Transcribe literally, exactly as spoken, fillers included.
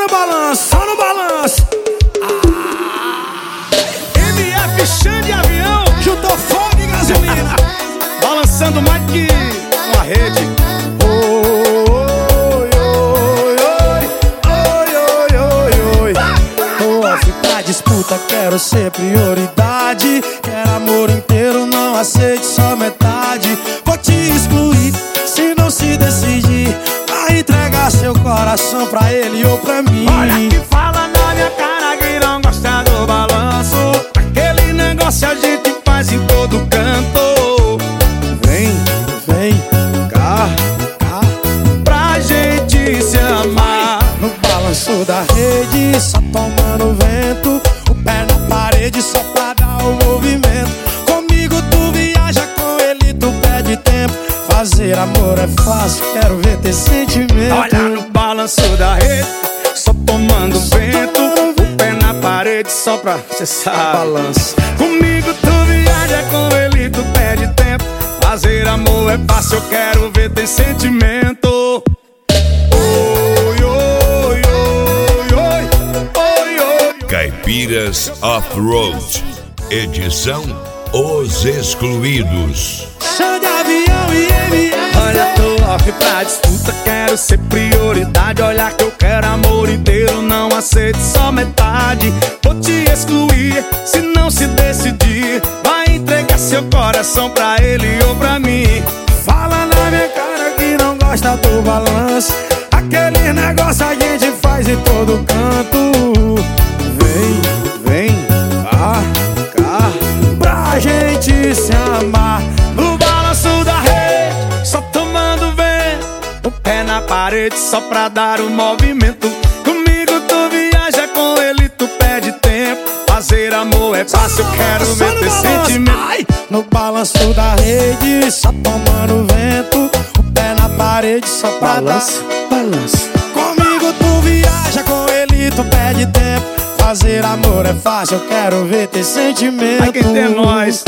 no balanço, só no balanço. Ah. M F Xande Avião juntou fogo e gasolina, balançando mais que uma rede. Oi, oi, oi, oi, oi, oi. Tô off pra disputa, quero ser prioridade. Quero amor inteiro, não aceite só metade. Vou te excluir se não se decidir. Vai entregar seu coração pra ele ou pra mim. Olha que fala na minha cara que não gosta do balanço. Aquele negócio a gente faz em todo canto. Vem, vem, cá, cá, pra gente se amar. no balanço da rede, só tomando vento. O pé na parede só pra dar o movimento. Comigo tu viaja, com ele tu perde tempo. Fazer amor é fácil, quero ver ter sentimento. Olha no balanço da rede, só tomando vento. O pé na parede só pra, cê sabe, balanço. Comigo tu viaja, com ele tu perde tempo. Fazer amor é fácil, eu quero ver ter sentimento. Oi, oi, oi, oi, oi, oi. Caipiras Off-Road, edição Os Excluídos. Xande Avião e M F. Olha, tô off pra disputa, quero ser prioridade. Olha que eu quero amor inteiro, não aceito só metade. Vou te excluir se não se decidir. Vai entregar seu coração pra ele ou pra mim. Fala na minha cara que não gosta do balanço. Aquele negócio a gente faz em todo canto. Vem, vem, cá, cá, pra gente se amar. No balanço da rede, só tomando vento. O pé na parede só pra dar o movimento. Comigo tu viaja, com ele tu perde tempo. Fazer amor é fácil, eu quero Só ver no ter balanço. sentimento. Ai, no balanço da rede, só tomando vento. O pé na parede só pra Balanço, dar. balanço. Comigo tu viaja, com ele tu perde tempo. Fazer amor é fácil, eu quero ver ter sentimento. Ai, quem tem é nós.